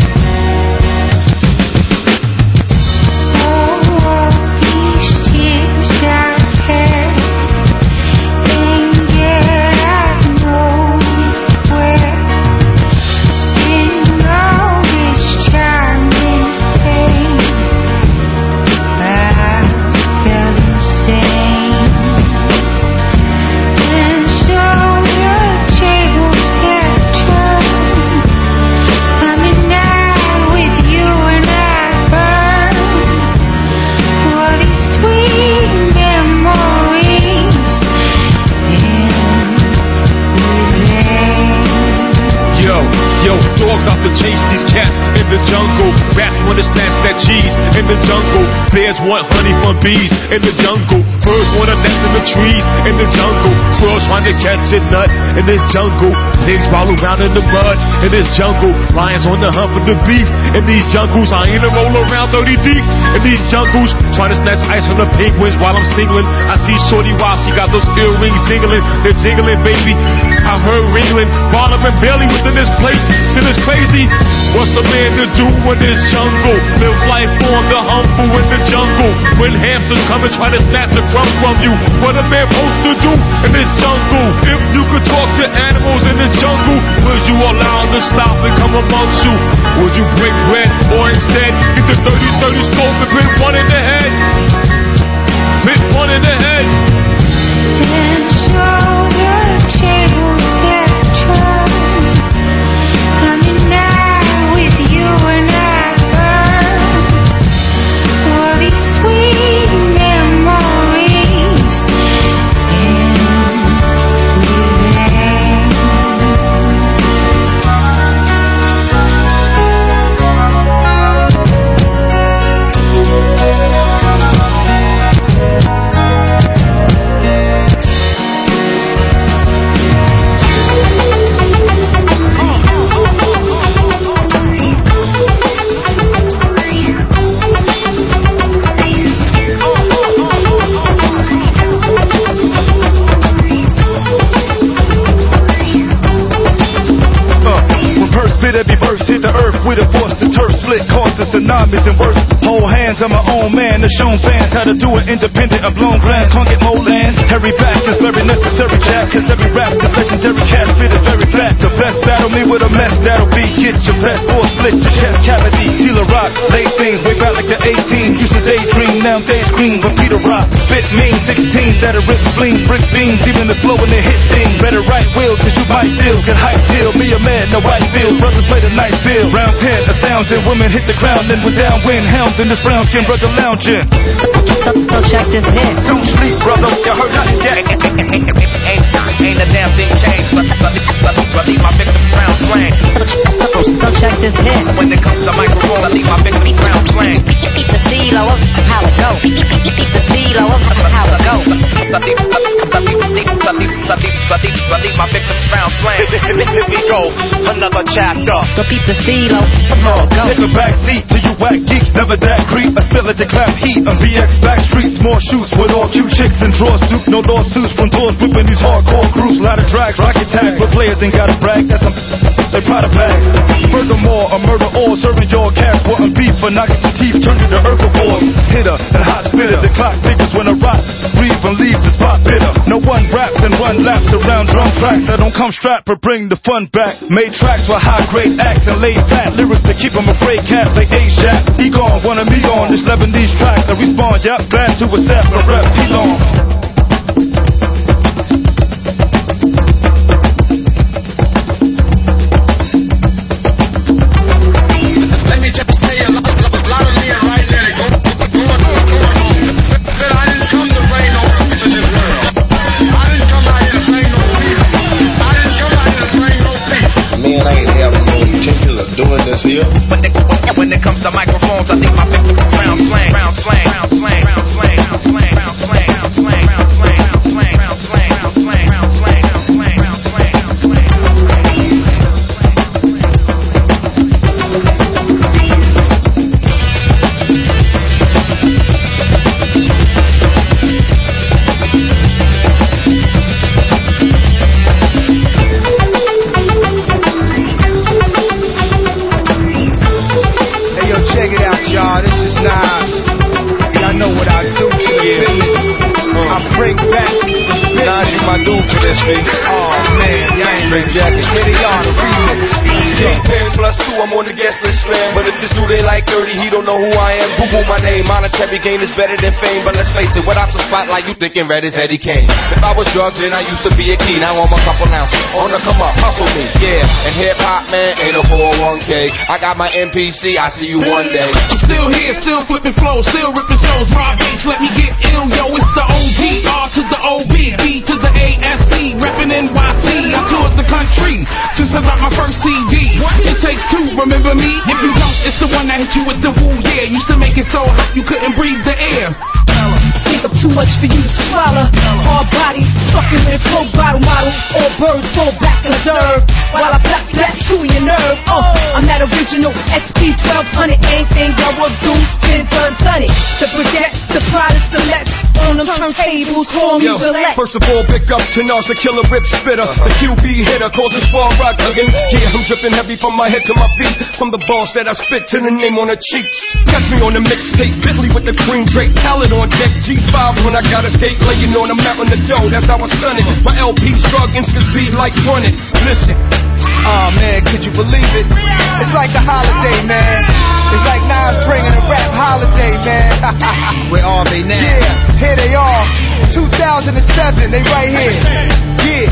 In the jungle, bears want honey from bees. In the jungle, birds want a nest in the trees. In the jungle, squirrels trying to catch a nut. In this jungle, pigs follow around in the mud. In this jungle, lions on the hunt for the beef. In these jungles, I ain't a roll around thirty deep. In these jungles, trying to snatch ice from the penguins while I'm singling. I see Shorty while she got those earrings jingling. They're jingling, baby. I heard ringling. Barnum and Bailey was in this place. Shit is crazy. What's a man to do when there's jungle. Live life on the humble in the jungle. When hamsters come and try to snatch the crumbs from you, what a man supposed to do in this jungle? If you could talk to animals in this jungle, would you allow them to stop and come amongst you? Would you break bread or instead get the thirty thirty scope and hit one in the head? Hit one in the head. And so the tables have turned. I mean, now with you and I burn all these sweet memories in tsunamis and worse. Hold hands, I'm my own man. To show fans how to do it independent of blown plans. Can't get more lands. Harry back is very necessary jazz. Cause every rap is legendary cat spit is very flat. The best battle me with a mess that'll be get your best or split your chest cavity. Seal a rock, lay things way back like the eighteen. Used to daydream, now they scream when Peter Rock. Spit mean sixteens that'll rip spleens, brick beams, even the slow when they hit things. Better right wheel cause you might still get hype till. Me a man, no white field. Brothers play the nice bill. Round ten, astounding. Women hit the ground and we're downwind. Hounding this brown skin brother lounging. So, so check this hit. Don't sleep, brother. You heard us yet? Ain't a damn thing changed. I leave my victims round slang. So, so check this hit. When it comes to microphone, I leave my victims round slang. Keep the CeeLo of how it go. Keep the CeeLo of how it go. I leave my victims round slang. Here we go, another chapter. So keep the CeeLo of how it go. Take a back seat to you whack geeks, never that creep. I spill at the clap heat on B X back streets. More shoots with all cute chicks and draws. Duke, no lawsuits from doors, whipping these hardcore crews. Lot of drags, rocket tag, but players ain't gotta brag. That's some they proud of bags. Furthermore, a murder all serving your cash. Wanting beef for knocking your teeth, turn to the herbivores. Hitter and hot spitter, the clock figures when I rock. Breathe and leave the spot bitter. No one raps and run laps around drum tracks. I don't come strapped but bring the fun back. Made tracks with high grade acts and laid flat lyrics to keep them afraid cat like A-Jack. Egon wanted me on this Lebanese track. I respond, yep, glad to accept the rep. Elon. When it, when it comes to microphones, I think my victims round slang, round slang, round slang, round slang, round slang, round slang, round slang, round slang, round slang, round slang, round slang, round slang, round slang, round slang, round slang, monetary gain is better than fame, but let's face it, without the spotlight, you thinking red is Eddie Kane. If I was drugs, then I used to be a key. Now I'm a couple now, on the come up, hustle me, yeah. And hip hop, man, ain't a four oh one K. I got my M P C, I see you one day. I'm still here, still flipping flows, still ripping shows. Rob H, let me get ill, yo, it's the O G, R to the O B, B to the A S C, reppin' N Y C. I toured the country since I got my first C D. It takes two, remember me? If you don't, it's the one that hit you with the woo, yeah. Used to make it so hot you couldn't breathe the air. Think of too much for you to swallow. Hard body, fucking with a coke bottle model. All birds fall back and observe while I black black to your nerve. Oh, I'm that original S P twelve hundred. Anything I will do, spin done, sunny. The baguettes, the products, the let's on them turntables, call me Yo, Gillette. first of all, big up to Nas, the killer rip spitter, the Q B hitter, causes far rock again. Yeah, I'm dripping heavy from my head to my feet, from the balls that I spit to the name on the cheeks. Catch me on the mixtape, Bentley with the cream drape, talent on deck, G five when I got a skate, laying on a mat on the dough, that's how I stun it. My L P's drug instant speed like running. Listen. Oh man, could you believe it? It's like the holiday, man. It's like Nas bringing a rap holiday, man. Where are they now? Yeah, here they are. two thousand seven, they right here. Yeah.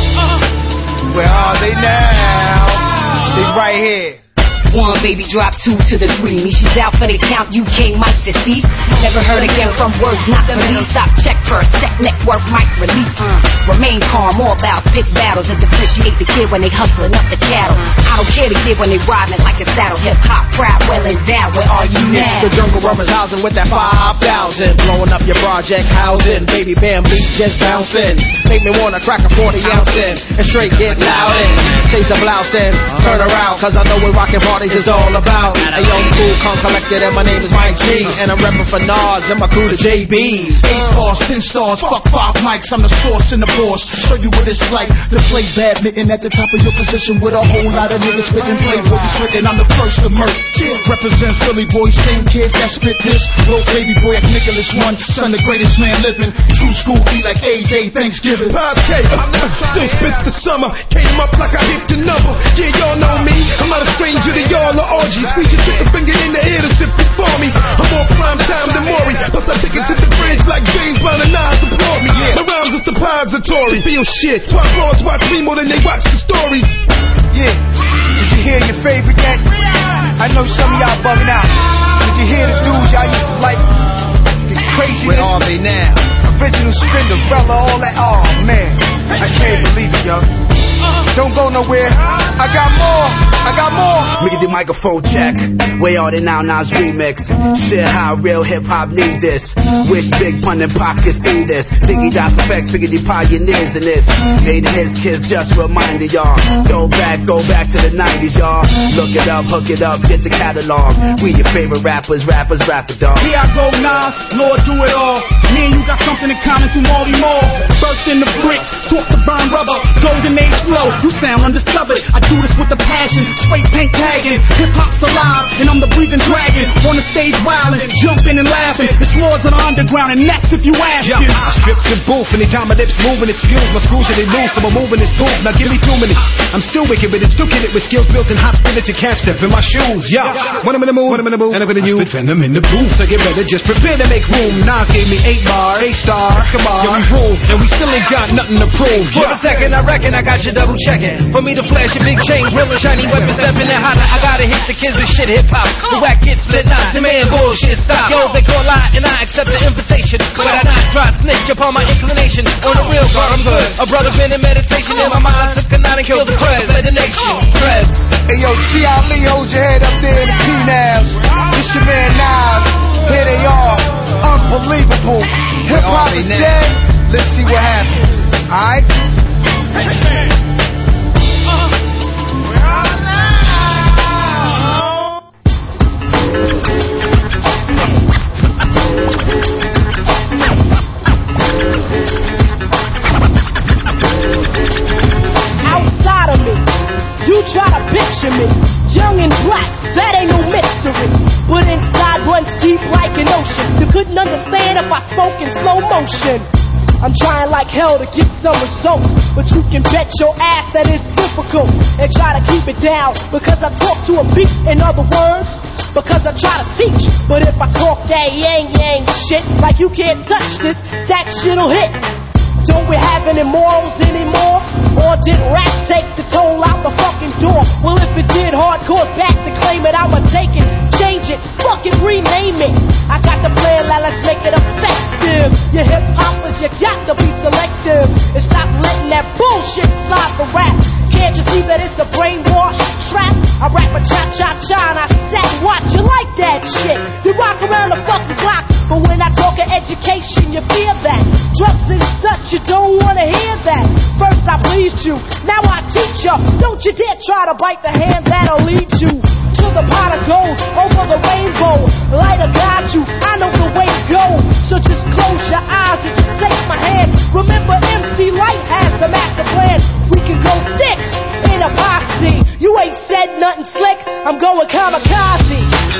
Where are they now? They right here. One baby drop two to the three. Me, she's out for the count. U K mic to see. Never heard again from words not to me. Stop, check first. Set network mic relief. Uh, remain calm. All about pick battles and depreciate the kid when they hustling up the cattle. I don't care the kid when they riding it like a saddle. Hip hop proud, well and down. Where are you now? It's the jungle rummers housing with that five thousand. Blowing up your project housing. Baby bam beat just bouncing. Make me wanna crack a forty ounce in. And straight get loud in. Chase a blouse in. Turn around, cause I know we're rocking party is all about. A young cool con collected and my name is Mike G. And I'm reppin' for Nas and my crew the J Bs. Eight stars, ten stars, fuck five mics. I'm the source and the boss. Show you what it's like to play badminton at the top of your position with a whole lot of niggas spittin' play what it's written. I'm the first to murk. Represent Philly boy, same kid that spit this. Little baby boy like Nicholas One, son the greatest man living. True school be like A-Day Thanksgiving. five K, still spits the summer. Came up like I hit the number. Yeah, y'all know me. I'm not a stranger to y'all the orgies. We just took a finger in the air to sip before me. I'm more prime time than Maury. Plus I take it to the bridge like James Brown and Nas support me. Yeah. My rhymes are suppository. Feel shit. Twelve bros watch me more than they watch the stories. Yeah. Did you hear your favorite yet? I know some of y'all bugging out. Did you hear the dudes y'all used to like? The craziness. Where are they now? Original Spinderella, all that. Oh man, I can't believe it, yo. Don't go nowhere. I got more. I got more. Make the microphone check. Where are they now? Nas remix. Still how real hip hop need this. Wish Big Pun and Pac could see this. Diggy Dot Specs, figure the pioneers in this. Made his kids just reminded y'all. Go back, go back to the nineties, y'all. Look it up, hook it up, get the catalog. We your favorite rappers, rappers, rapper dog. Here I go, Nas, Lord do it all. Me and you got something in common through Marty Moore. Burst in the bricks, talk to burn rubber. Golden age flow, you sound undiscovered. I do this with a passion, straight paint tagging. Hip hop's alive, and I'm the breathing dragon. On the stage wildin', jumping and laughing. It's wars on the underground, and that's if you ask yeah, it. I strip the booth, anytime my lips moving, it's fused. My screws are they loose, so I'm moving this booth. Now give me two minutes. I'm still wicked, but it's still kidding with skills built in hot spinach. You can't step in my shoes, yeah. When I'm in the mood, when I'm in the mood, and I'm gonna use venom in the booth. So get ready, just prepare to make room. Nas gave me eight bars, eight stars, come on. Yeah, we rule, and we still ain't got nothing to prove. For a second, I reckon I got you double checking. For me to flash a big chain, real and shiny weapons stepping in hotter. I gotta hit the kids with shit hip hop. The whack gets split not. Demand bullshit stop. Yo, they call lie and I accept the invitation. But I not try to snitch upon my inclination. On the real guard, I'm good. A brother been in meditation in my mind. Took a night and killed the prez. Led the nation. Prez. Hey yo, T Ali, hold your head up there in the P-Navs. This your man Nas. Here they are. Unbelievable. Hip hop is dead. Let's see what happens. Alright? Outside of me, you try to picture me, young and black, that ain't no mystery. But inside runs deep like an ocean. You couldn't understand if I spoke in slow motion. I'm trying like hell to get some results, but you can bet your ass that it's difficult. And try to keep it down, because I talk to a beat. In other words, because I try to teach. But if I talk that yang yang shit, like you can't touch this, that shit'll hit. Don't we have any morals anymore? Or did rap take the toll out the fucking door? Well, if it did, hardcore's back to claim it. I'ma take it, change it, fucking rename it. I got the plan, now let's make it effective. You hip hoppers, you got to be selective and stop letting that bullshit slide for rap. Can't you see that it's a brainwash trap? I rap a cha-cha-cha and I sat and watch you like that shit. You rock around the fucking clock, but when I talk your education, you fear that. Drugs and such, you don't wanna hear that. First I pleased you, now I teach you. Don't you dare try to bite the hand that'll lead you to the pot of gold, over the rainbow. Lighter guide you, I know the way to go. So just close your eyes and just take my hand. Remember M C Light has the master plan. We can go thick in a posse. You ain't said nothing slick, I'm going kamikaze.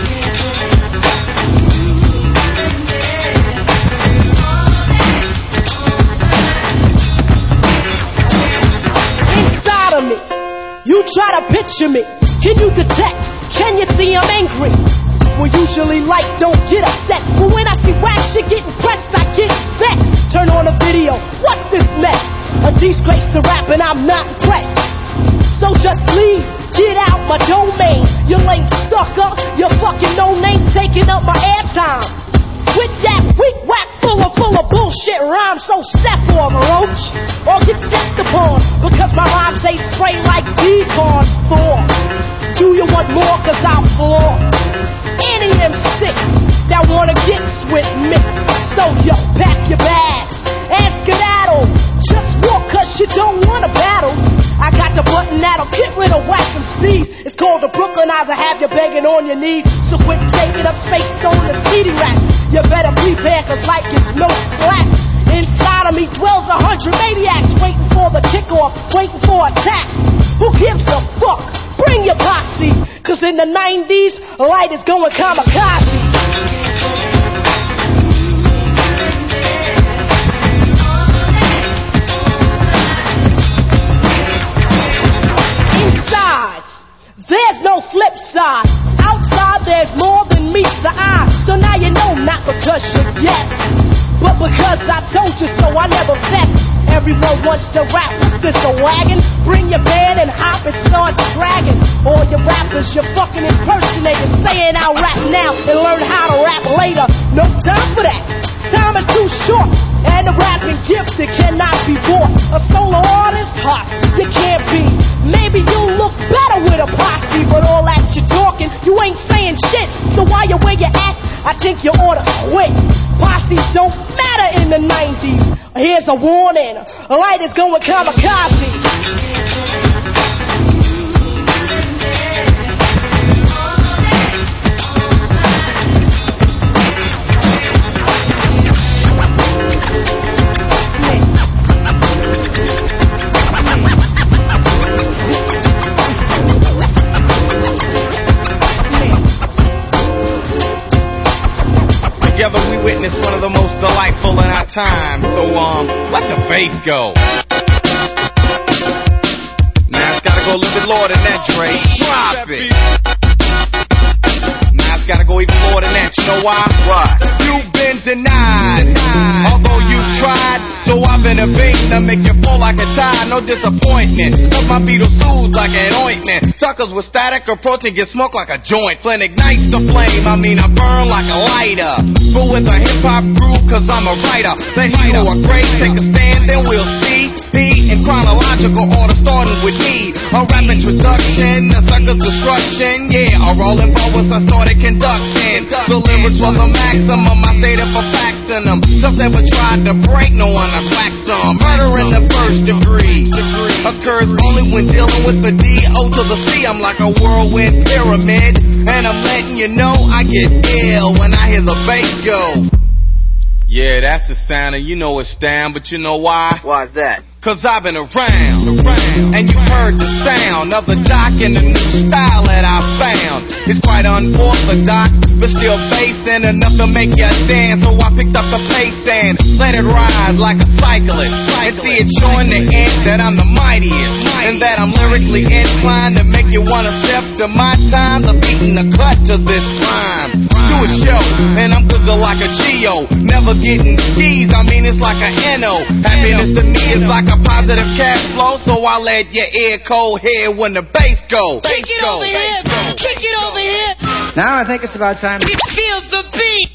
Inside of me, you try to picture me. Can you detect? Can you see I'm angry? Well, usually light don't get upset, but when I see whack shit getting pressed, I get vexed. Turn on the video, what's this mess? A disgrace to rap and I'm not impressed. So just leave, get out my domain. You lame sucker, you fucking no name taking up my airtime. With that weak whack full of full of bullshit rhymes, so step on roach or get stepped upon, because my rhymes they spray like decon for. Do you want more? Cause I'll floor any M C that wanna get with me. So yo, pack your bags and skedaddle. Just walk cause you don't wanna battle. I got the button that'll get rid of whack M Cs. It's called the Brooklynizer, have you begging on your knees. So quit taking up space on the C D rack. You better prepare cause like it's no slack. Inside of me dwells a hundred maniacs, waiting for the kickoff, waiting for attack. Who gives a fuck? Bring your posse, cause in the nineties, light is going kamikaze. Inside, there's no flip side. Outside, there's more than meets the eye. So now you know, not because you guessed, but because I told you so, I never fess. Everyone wants to rap, what's this, a wagon? Bring your band and hop, it starts dragging. All your rappers, your fucking impersonators, saying I'll rap now and learn how to rap later. No time for that, time is too short. And the rapping gifts, it cannot be bought. A solo artist, ha, you can't be. Maybe you'll look better with a posse, but all that you're talking, you ain't saying shit. So while you're where you're at, I think you ought to quit. Posses don't matter in the nineties. Here's a warning, light is going kamikaze. Together we witnessed one of the most delightful in our time. So, um, let the bass go. Now it's gotta go a little bit lower than that, Dre. Drop it. Now it's gotta go even lower than that. You know why? Why? You've been denied, although you tried. So I've been a beating to make you fall like a tide. No disappointment, cause my Beatles soothe like an ointment. Suckers with static approach and get smoked like a joint. Flint ignites the flame, I mean I burn like a lighter. But with a hip-hop groove, cause I'm a writer. The hero are great, take a stand, then we'll see. Be in chronological order, starting with me. A rap introduction, a sucker's destruction. Yeah, a rolling forwards, I started conducting. The lyrics was a maximum, I stated for facts in them. Some never tried to break, no one to crack some. Murder in the first degree occurs only when dealing with the D O to the C. I'm like a whirlwind pyramid, and I'm letting you know I get ill when I hear the bass go. Yeah, that's the sound, and you know it's down, but you know why? Why's that? Cause I've been around, around, and you've heard the sound of the doc and the new style that I found. It's quite unorthodox, but still bassing enough to make you dance. So I picked up the pace and let it ride like a cyclist. And see it showing the end that I'm the mightiest, and that I'm lyrically inclined to make you wanna step to my time, the beating the cut to this rhyme. Do a show, and I'm good like a Geo, never getting skis, I mean it's like a N O. Happiness to me is like a positive cash flow, so I let your ear cold hear when the bass go. Kick it over here, kick it over here. Now I think it's about time to feel the beat.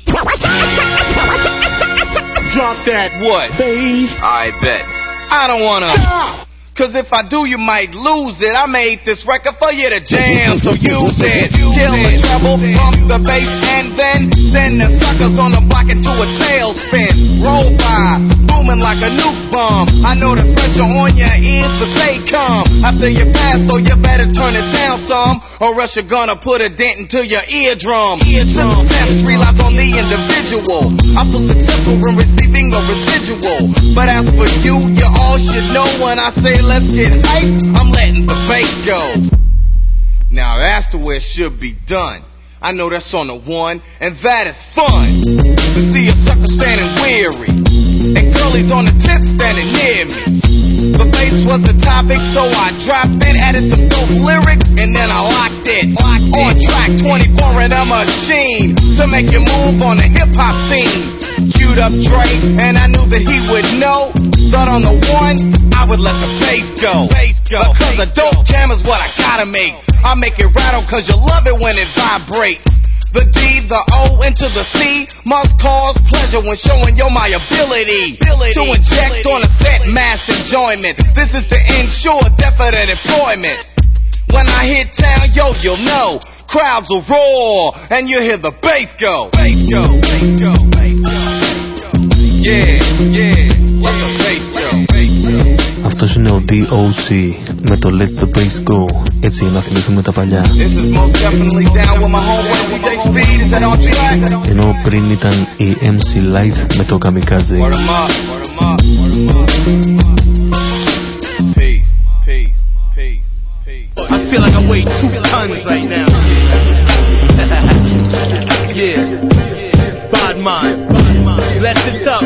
Drop that what? Bass. I bet. I don't wanna. Cause if I do, you might lose it. I made this record for you to jam, so use it. kill the treble, pump the bass, and then send the suckers on the block into a tailspin. Roll by, booming like a nuke bomb. I know the pressure on your ears, but stay calm. After you pass, so you better turn it down some, or else you're gonna put a dent into your eardrum. Eardrum steps relies on the individual. I feel successful in receiving a residual. But as for you, you all should know when I say let's get hype, I'm letting the bass go. Now that's the way it should be done. I know that's on the one, and that is fun. To see a sucker standing weary, and girlies on the tip standing near me. The bass was the topic, so I dropped it, added some dope lyrics, and then I locked it. Locked on it. Track twenty-four in a machine to make you move on the hip hop scene. Queued up Dre, and I knew that he would know. But on the one, I would let the bass go. Bass go. Because a dope jam is what I gotta make. I make it rattle cause you love it when it vibrates. The D, the O, into the C must cause pleasure when showing yo my ability, ability to inject ability. On a set mass enjoyment. This is to ensure definite employment. When I hit town, yo, you'll know crowds will roar and you hear the bass go. Bass go, bass go, bass go. Yeah, yeah, let the bass go. Αυτός είναι ο ντι ο σι με το Let the Bass Go. Έτσι να θυμηθούμε τα παλιά. Ενώ πριν ήταν η εμ σι Light με το Kamikaze. I feel like I weigh two tons right now. Yeah, bad mind. Let's it up.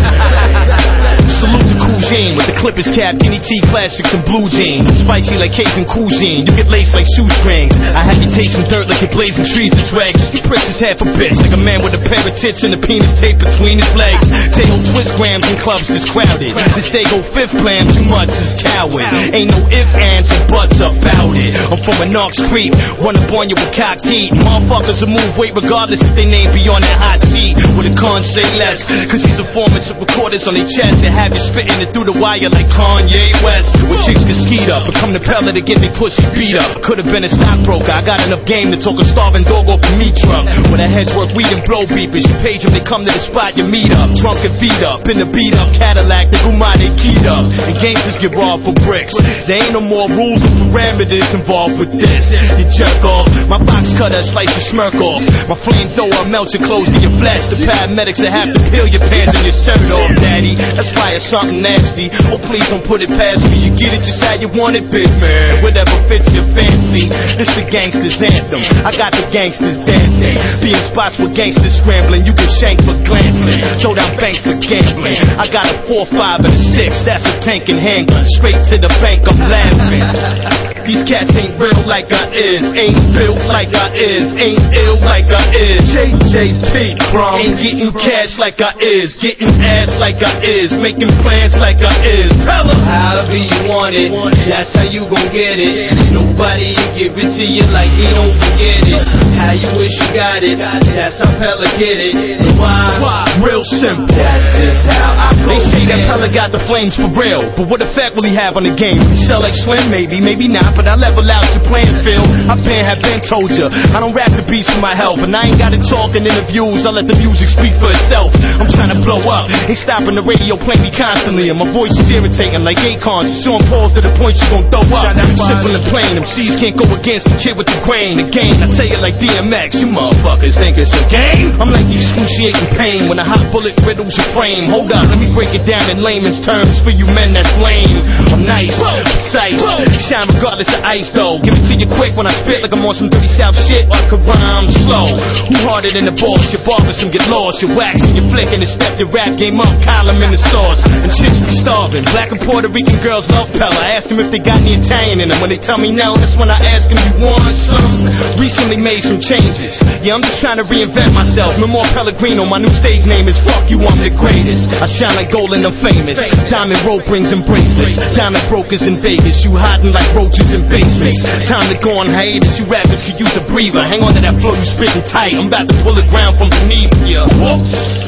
Salute to Cool Gene with the Clippers cap, Guinea T classics and blue jeans. Spicy like Cajun cuisine, you get laced like shoestrings. I had you tasting dirt like you're blazing trees to dregs. You pricks his half a bitch like a man with a pair of tits and a penis taped between his legs. Tail twist grams in clubs that's crowded. This day go fifth plan, too much is coward. Ain't no ifs, ands, or buts about it. I'm from a Knox Creek, run up on you with cocked heat. Motherfuckers will move weight regardless if they name be on that hot seat. With a con say less, cause these informants of recorders on their chest and have you spitting it through the wire like Kanye West. With chicks get skied up, become the peller to get me pussy beat up. Could've been a stockbroker, I got enough game to talk a starving dog off a meat truck. With a heads worth weed and blow beepers, you page them, they come to the spot, you meet up. Drunk and feet up, in the beat up Cadillac, the Guma they keyed up. And gangsters get robbed for bricks. There ain't no more rules or parameters involved with this. You jerk off, my box cutter slice your smirk off. My flamethrower melts your clothes to your flesh. The paramedics that have to peel your pants and your shirt off, daddy. That's why it's something nasty. Oh, please don't put it past me. You get it just how you want it, big man. Whatever fits your fancy. This the gangster's anthem. I got the gangsters dancing. Be in spots with gangsters scrambling. You get shanked for glancing. Throw down bank for gambling. I got a four, five, and a six. That's a tank and handgun. Straight to the bank, I'm laughing. These cats ain't real like I is. Ain't built like I is. Ain't ill like I is. J J P Crumb. Ain't getting cash like I is. Getting ass like I is. Making plans like I is. Pella. However you want it, that's how you gon' get it. Nobody give it to you like me, don't forget it. How you wish you got it, that's how Pella get it. Why? Why? Real simple. That's just how I go. They say that Pella got the flames for real, but what effect will he have on the game? He sell like Slim, maybe, maybe not, but I level out your playing field. I've been, have been told ya, I don't rap the beats for my health, and I ain't gotta talk in interviews, I let the music speak for itself. I'm trying to blow up, ain't stopping the radio playing me constantly, and my voice is irritating like Akon, showing pause to the point you gon' throw up. Simple and plain, them C's can't go against the kid with the grain. The game, I tell you like D M X, you motherfuckers think it's a game? I'm like excruciating pain when a hot bullet riddles your frame. Hold up, let me break it down in layman's terms for you men that's lame. I'm nice, precise, shine regardless of ice though. Give it to you quick when I spit like I'm on some dirty south shit, or I could rhyme slow. Who harder than the boss? Your barbers can get lost. You're waxing, you're flicking, and step your rap game up, column in the sauce. And chicks be starving. Black and Puerto Rican girls love Pella. I ask them if they got any Italian in them. When they tell me no, that's when I ask them, you want some? Recently made some changes. Yeah, I'm just trying to reinvent myself. No more Pellegrino, my new stage name is Fuck You, I'm the greatest. I shine like gold and I'm famous. Diamond rope rings and bracelets. Diamond brokers in Vegas. You hiding like roaches in basements. Time to go on hiatus. You rappers could use a breather. Hang on to that flow, you spitting tight. I'm about to pull the ground from beneath ya. Whoops.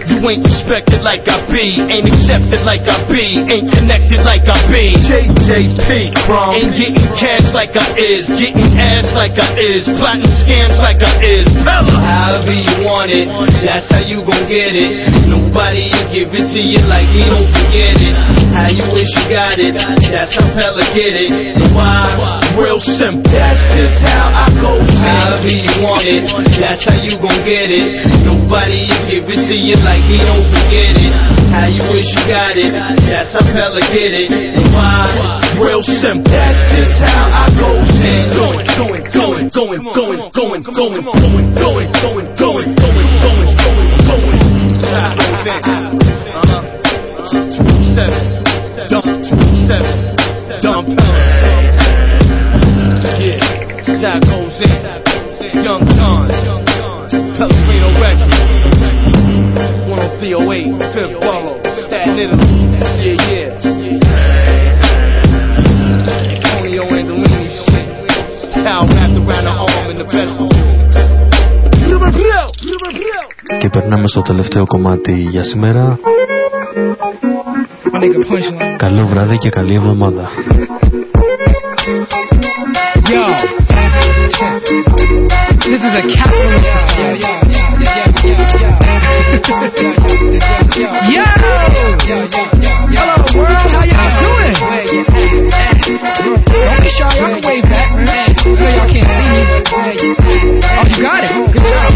You ain't respected like I be, ain't accepted like I be, ain't connected like I be. J J P, Crum. Ain't getting cash like I is, getting ass like I is, plotting scams like I is. Pella. However you want it, that's how you gon' get it. Nobody will give it to you like me, don't forget it. How you wish you got it, that's how Pella get it. Why? Real simple, that's just how I go. However you want it, that's how you gon' get it. Nobody will give it to you like me, don't forget it. How you wish you got it, that's how Pella get it. Why? Real simple, that's just how I go. Going, going, going, going, going, going, going, going, going, going, going, going, going, going, going. Uh-huh. Two seven, dump, two seven, dump. Yeah, that's how it goes in. Young John, Pellegrino Records, one oh three oh eight, Fifth Borough, Staten Island. Yeah, yeah. Tonio Andolini shit. Towel wrapped around the arm in the vessel. Και περνάμε στο τελευταίο κομμάτι για σήμερα. Καλό βράδυ και καλή εβδομάδα. Yo, this is a capitalist society. Yo, hello world, how y'all doing? Don't be shy, y'all can wave back. I know y'all can't see me, but oh, you got it. Good job.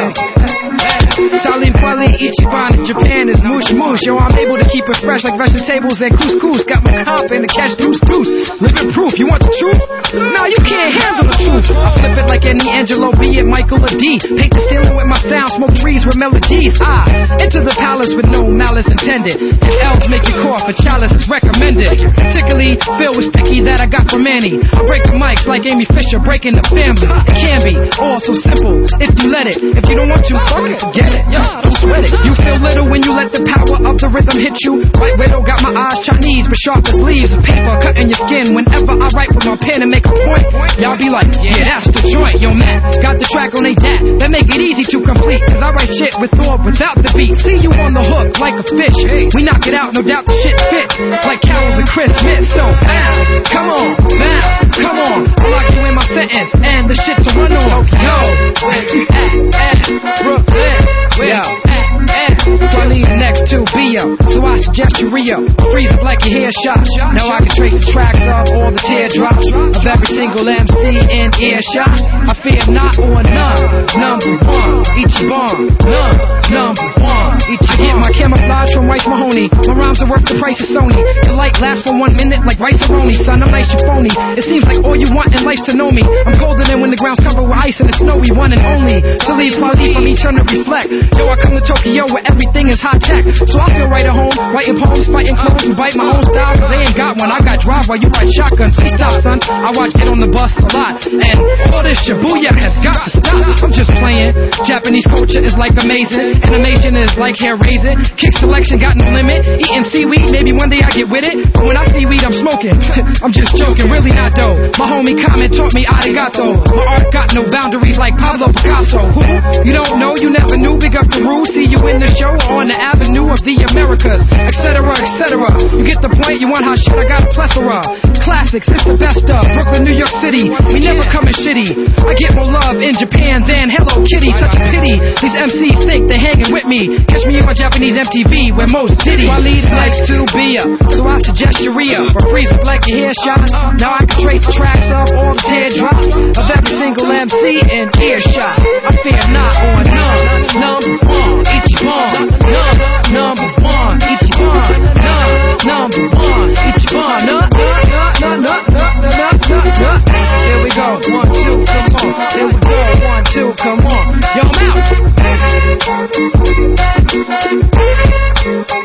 Talib Kweli Ichiban in Japan is moosh moosh. Yo, I'm able to keep it fresh like vegetables and couscous. Got my comp and the cash deuce deuce. Living proof, you want the truth? Nah, you can't handle the truth. I flip it like any Angelo, be it Michael or D. Paint the ceiling with my sound, smoke trees with melodies. I enter the palace with no malice intended. If elves make you cough, a chalice is recommended. Particularly filled with sticky that I got from Annie. I break the mics like Amy Fisher breaking the family. It can be all so simple if you let it. If you don't want to, fucking forget it. Yo, don't sweat it. You feel little when you let the power of the rhythm hit you. White Widow got my eyes Chinese, but sharp as leaves of paper cutting your skin. Whenever I write with my pen and make a point, y'all be like, yeah, that's the joint. Yo, man, got the track on they dat. That make it easy to complete, cause I write shit with thought without the beat. See you on the hook like a fish. We knock it out, no doubt the shit fits. Like carols and Christmas. So bounce, come on, bounce, come on. I lock you in my sentence, and the shit to run on. Yo, where you at, at Brooklyn? Yo, at, at so I leave next to Bio, so I suggest you re-up. Freeze up like your hair shot. Now I can trace the tracks of all the teardrops of every single M C in earshot. I fear not or none. Number one, Ichiban. None, number one. Ichiban. I get my camouflage from Rice Mahoney. My rhymes are worth the price of Sony. The light lasts for one minute like rice-a-roni. Son, I'm nice, you phony. It seems like all you want in life's to know me. I'm colder than when the ground's covered with ice and it's snowy. One and only to leave quality from each other reflect. Yo, I come to Tokyo where everything is high tech. So I feel right at home, writing poems, fighting clones, and bite my own style, cause they ain't got one. I got drive while you ride shotgun. Please stop, son. I watch Get on the Bus a lot. And all this Shibuya has got to stop. I'm just playing. Japanese culture is like amazing. Animation is like hair raising. Kick selection got no limit. Eating seaweed, maybe one day I get with it. But when I see weed, I'm smoking. I'm just joking, really not though. My homie Common taught me arigato. My art got no boundaries like Pablo Picasso. Who? You don't know, you never knew. Big up the rule. See you in the show or on the avenue of the Americas, etc, etc. You get the point, you want hot shit, I got a plethora. Classics, it's the best of Brooklyn, New York City. We never coming shitty. I get more love in Japan than Hello Kitty. Such a pity, these M Cs think they're hanging with me. Catch me in my Japanese M T V where most diddy. Waleed likes to be up, so I suggest you re-up. Or freeze up like your hair shot. Now I can trace the tracks of all the teardrops of every single M C in earshot. I fear not or none. Number one, Ichiban. None, number one, Ichiban. None, number one, Ichiban. None, none, none, none, none, none, none. Here we go, one, two, come on. Here we go, one, two, come on. Yo, I'm out.